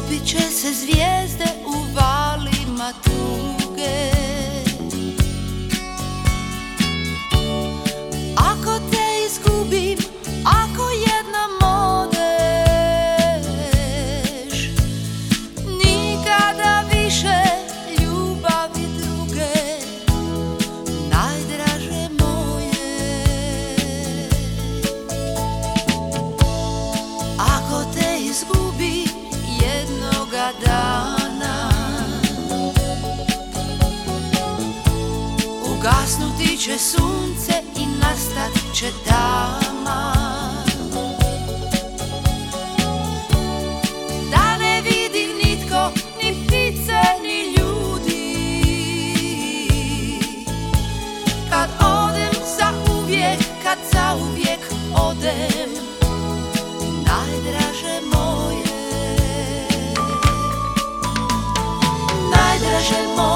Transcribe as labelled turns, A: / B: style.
A: Skupit će se zvijezde u valima tuge. Ako te izgubim, ako jednom odeš, nikada više ljubavi druge, najdraže moje. Ako te izgubim jednoga dana, ugasnuti će sunce i nastat će tama. Da ne vidi nitko, ni ptice, ni ljudi. Kad odem zauvijek, kad zauvijek odem, najdraže moje. Najdraže moje.